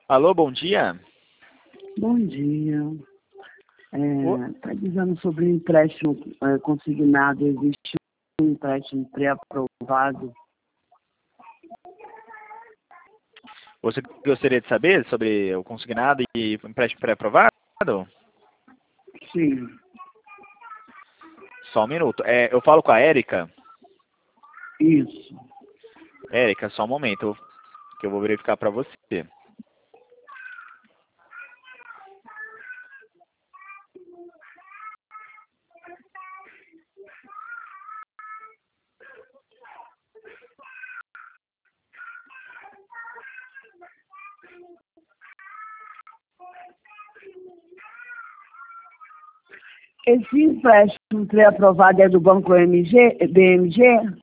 Alô, bom dia. Bom dia. Ô, Está dizendo sobre o empréstimo consignado. Existe um empréstimo pré-aprovado? Você gostaria de saber sobre o consignado e o empréstimo pré-aprovado? Sim. Só um minuto. Eu falo com a Érica. Isso. Érica, só um momento, que eu vou verificar para você. Esse empréstimo pré-aprovado é do Banco BMG?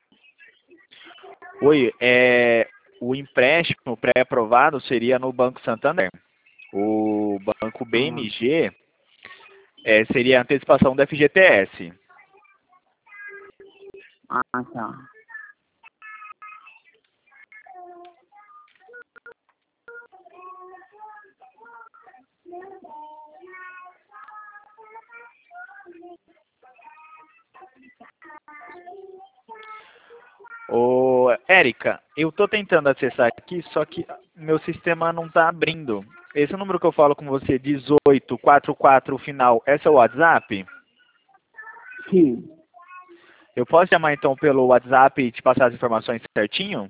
Oi, o empréstimo pré-aprovado seria no Banco Santander. O Banco BMG seria a antecipação do FGTS. Tá. Ô, Érica, eu tô tentando acessar aqui, só que meu sistema não tá abrindo. Esse número que eu falo com você, 1844 final, esse é o WhatsApp? Sim. Eu posso chamar então pelo WhatsApp e te passar as informações certinho?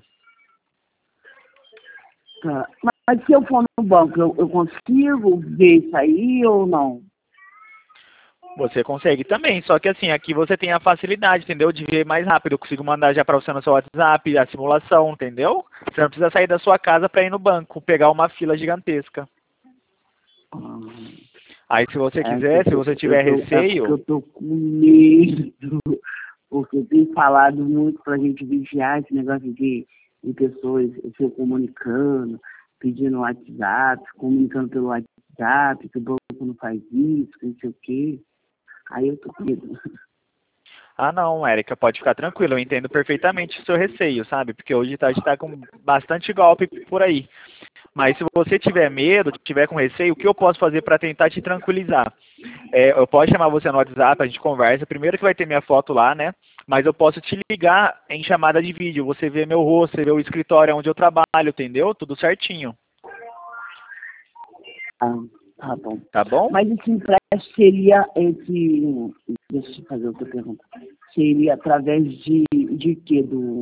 Tá. Mas se eu for no banco, eu consigo ver isso aí ou não? Você consegue também, só que assim, aqui você tem a facilidade, entendeu? De ver mais rápido. Eu consigo mandar já para você no seu WhatsApp a simulação, entendeu? Você não precisa sair da sua casa para ir no banco, pegar uma fila gigantesca. Ah, Aí se você É que quiser, se você tiver é porque receio, eu tô com medo, porque tem falado muito pra gente vigiar esse negócio de pessoas se comunicando, pedindo WhatsApp, comunicando pelo WhatsApp, que o banco não faz isso, que não sei o quê. Aí eu tô com medo. ah, não, Érica, pode ficar tranquila, eu entendo perfeitamente o seu receio, sabe? Porque hoje a gente tá com bastante golpe por aí. Mas se você tiver medo, tiver com receio, o que eu posso fazer para tentar te tranquilizar? Eu posso chamar você no WhatsApp, a gente conversa. Primeiro que vai ter minha foto lá, né? Mas eu posso te ligar em chamada de vídeo. Você vê meu rosto, você vê o escritório onde eu trabalho, entendeu? Tudo certinho. Ah, tá bom. Tá bom? Mas esse empréstimo seria esse. Deixa eu fazer outra pergunta. Seria através de quê?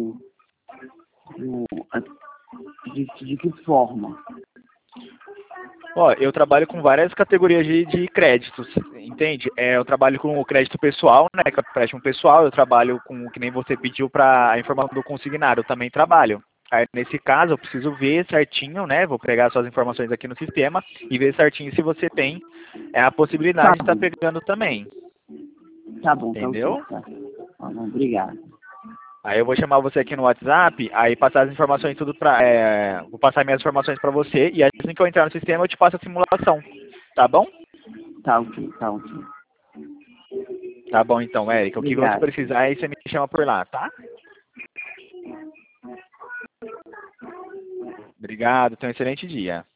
Do, de que forma? Ó, eu trabalho com várias categorias de créditos, entende? Eu trabalho com o crédito pessoal, né? Que é o empréstimo pessoal. Eu trabalho com o que nem você pediu para a informação do consignado. Eu também trabalho. Aí, nesse caso, eu preciso ver certinho, né? Vou pegar suas informações aqui no sistema e ver certinho se você tem a Tá possibilidade de estar bom, pegando também, tá bom, tá ok. entendeu? Tá. Tá bom, obrigado. Aí eu vou chamar você aqui no WhatsApp, aí passar as informações tudo vou passar minhas informações para você e assim que eu entrar no sistema eu te passo a simulação, tá bom? Tá ok, tá ok. Tá bom então, Érica. O que você Obrigado. precisar aí você me chama por lá, tá? Obrigado, tenha um excelente dia.